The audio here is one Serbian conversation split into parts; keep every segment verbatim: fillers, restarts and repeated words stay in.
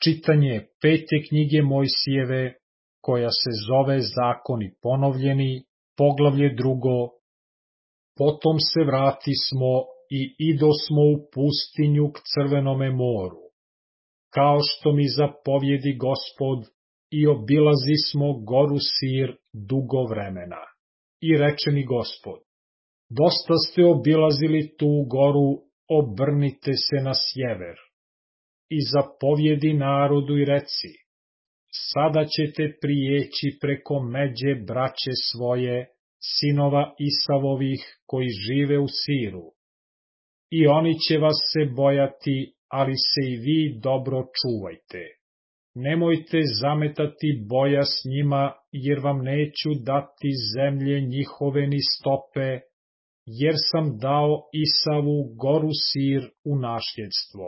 Čitanje pete knjige Mojsijeve, koja se zove Zakoni ponovljeni, poglavlje drugo. Potom se vratismo i idosmo u pustinju k Crvenome moru, kao što mi zapovjedi Gospod, i obilazismo goru Sir dugo vremena. I reče mi Gospod: dosta ste obilazili tu goru, obrnite se na sjever. I zapovjedi narodu i reci: sada ćete prijeći preko međe braće svoje, sinova Isavovih, koji žive u Siru. I oni će vas se bojati, ali se i vi dobro čuvajte. Nemojte zametati boja s njima, jer vam neću dati zemlje njihove ni stope, jer sam dao Isavu goru Sir u nasljedstvo.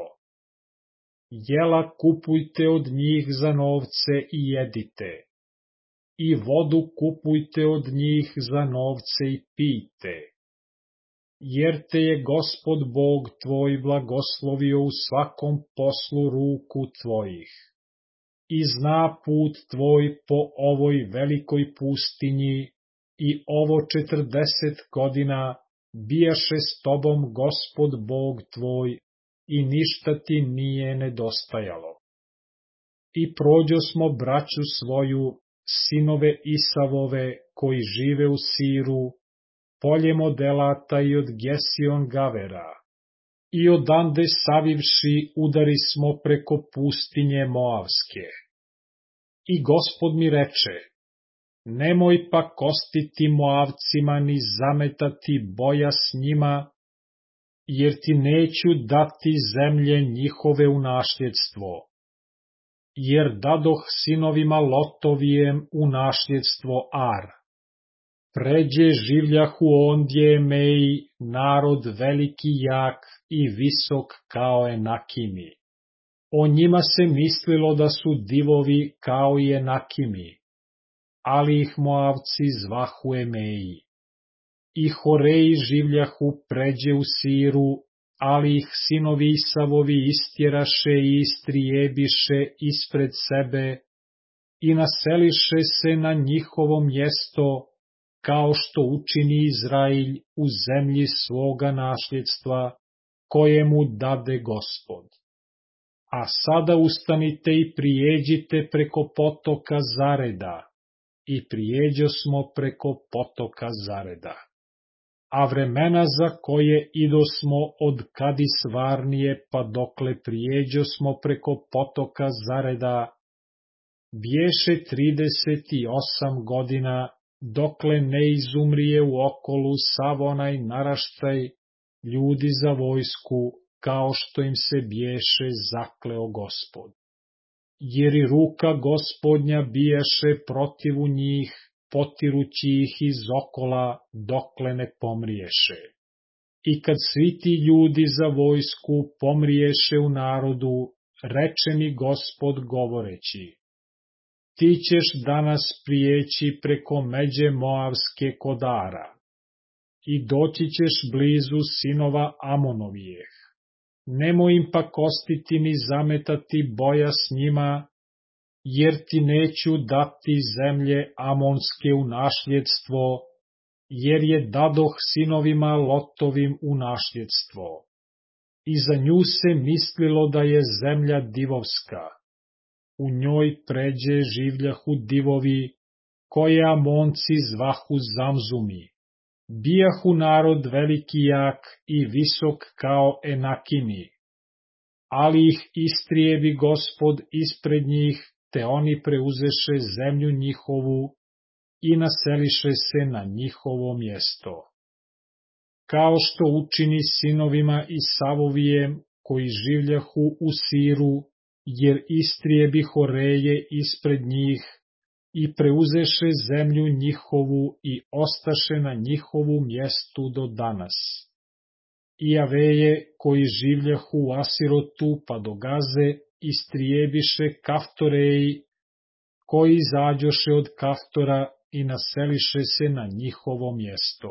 Jela kupujte od njih za novce i jedite, i vodu kupujte od njih za novce i pijte, jer te je Gospod Bog tvoj blagoslovio u svakom poslu ruku tvojih, i zna put tvoj po ovoj velikoj pustinji, i ovo četrdeset godina bijaše s tobom Gospod Bog tvoj, i ništa ti nije nedostajalo. I prođosmo braću svoju, sinove Isavove, koji žive u Siru, polje Modelata i od Gesion Gavera, i odande savivši udarismo preko pustinje Moavske. I Gospod mi reče: nemoj pa kostiti Moavcima ni zametati boja s njima, jer ti neću dati zemlje njihove u nasljedstvo, jer dadoh sinovima Lotovijem u nasljedstvo Ar. Pređe življahu ondje Meji, narod veliki jak i visok kao Enakimi. O njima se mislilo da su divovi kao i Enakimi, ali ih Moavci zvahu Emeji. I Horeji življahu pređe u Siru, ali ih sinovi Isavovi istjeraše i istrijebiše ispred sebe i naseliše se na njihovo mjesto, kao što učini Izrailj u zemlji svoga nasljedstva, kojemu dade Gospod. A sada ustanite i prijeđite preko potoka Zareda, i prijeđosmo preko potoka Zareda. A vremena za koje idosmo od Kadis Varnije pa dokle prijeđosmo preko potoka Zareda, biješe trideset i osam godina, dokle ne izumrije u okolu sav onaj naraštaj ljudi za vojsku, kao što im se biješe zakleo Gospod. Jer i ruka Gospodnja bijaše protivu njih, potirući ih iz okola, dokle ne pomriješe. I kad svi ti ljudi za vojsku pomriješe u narodu, reče mi Gospod govoreći: ti ćeš danas prijeći preko međe Moavske kod Ara, i doći ćeš blizu sinova Amonovijeh. Nemoj im pa kostiti ni zametati boja s njima, jer ti neću dati zemlje Amonske u nasljedstvo, jer je dadoh sinovima Lotovim u nasljedstvo. I za nju se mislilo da je zemlja divovska. U njoj pređe življahu divovi, koje Amonci zvahu Zamzumi. Bijahu narod veliki jak i visok kao Enakimi. Ali ih istrijebi Gospod ispred njih, te oni preuzeše zemlju njihovu i naseliše se na njihovo mjesto. Kao što učini sinovima Isavovijem, koji življahu u Siru, jer istrijebi Horeje ispred njih i preuzeše zemlju njihovu i ostaše na njihovu mjestu do danas. I Aveje, koji življahu u Asirotu pa do Gaze, istrijebiše Kaftoreji, koji izađoše od Kaftora i naseliše se na njihovo mjesto.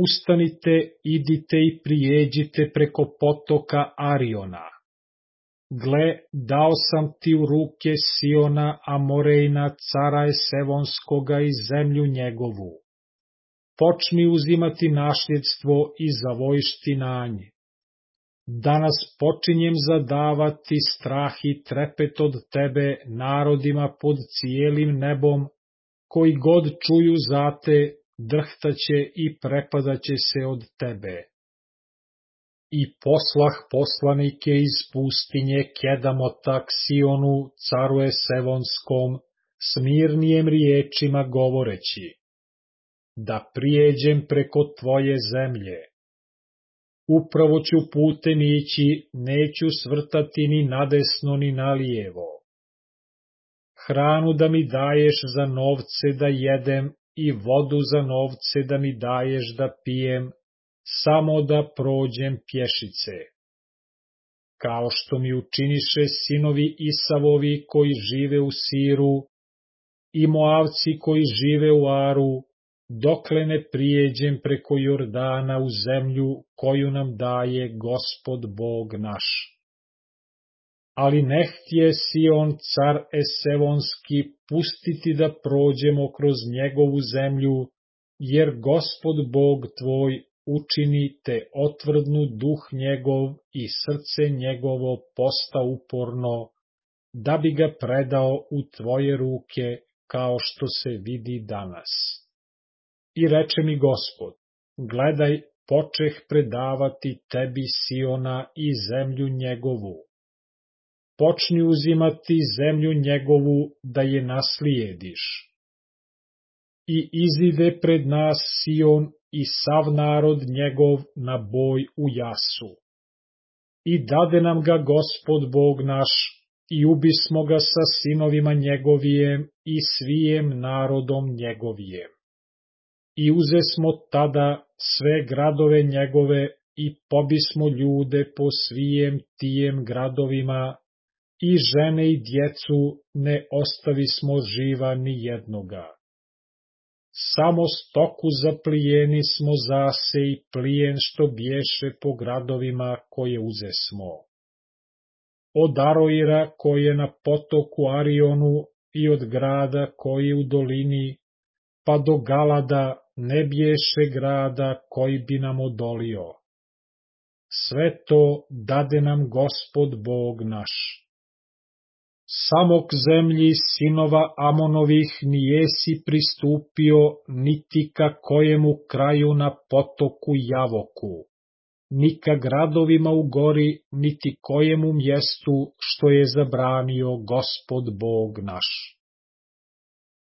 Ustanite, idite i prijeđite preko potoka Ariona. gle, dao sam ti u ruke Siona, Amorejna, cara Esevonskoga i zemlju njegovu. Počni uzimati nasljedstvo i zavojišti na nje. Danas počinjem zadavati strah i trepet od tebe narodima pod cijelim nebom, koji god čuju za te, drhtaće i prepadaće se od tebe. I poslah poslanike iz pustinje Kedamota k Sionu, caru Esevonskom, s mirnijem riječima govoreći, da prijeđem preko tvoje zemlje. Upravo ću putem ići, neću svrtati ni nadesno ni nalijevo. Hranu da mi daješ za novce da jedem i vodu za novce da mi daješ da pijem, samo da prođem pješice. Kao što mi učiniše sinovi Isavovi koji žive u Siru i Moavci koji žive u Aru, dokle ne prijeđem preko Jordana u zemlju koju nam daje Gospod Bog naš. Ali ne htje Sion, car Esevonski, pustiti da prođemo kroz njegovu zemlju, jer Gospod Bog tvoj učini te otvrdnu duh njegov i srce njegovo posta uporno, da bi ga predao u tvoje ruke, kao što se vidi danas. I reče mi Gospod, gledaj, počeh predavati tebi Siona i zemlju njegovu. Počni uzimati zemlju njegovu da je naslijediš. I izide pred nas Sion i sav narod njegov na boj u jasu. I dade nam ga Gospod Bog naš, i ubismo ga sa sinovima njegovijem i svijem narodom njegovijem. I uzesmo tada sve gradove njegove i pobismo ljude po svijem tijem gradovima, i žene i djecu ne ostavismo živa ni jednoga. Samo stoku zaplijeni smo zase i plijen što bješe po gradovima koje uzesmo. Od Aroira koji je na potoku Arionu i od grada koji je u dolini, pa do Galada ne bješe grada koji bi nam odolio. Sve to dade nam Gospod Bog naš. Samo k zemlji sinova Amonovih nijesi pristupio, niti ka kojemu kraju na potoku Javoku, ni ka gradovima u gori, niti kojemu mjestu što je zabranio Gospod Bog naš.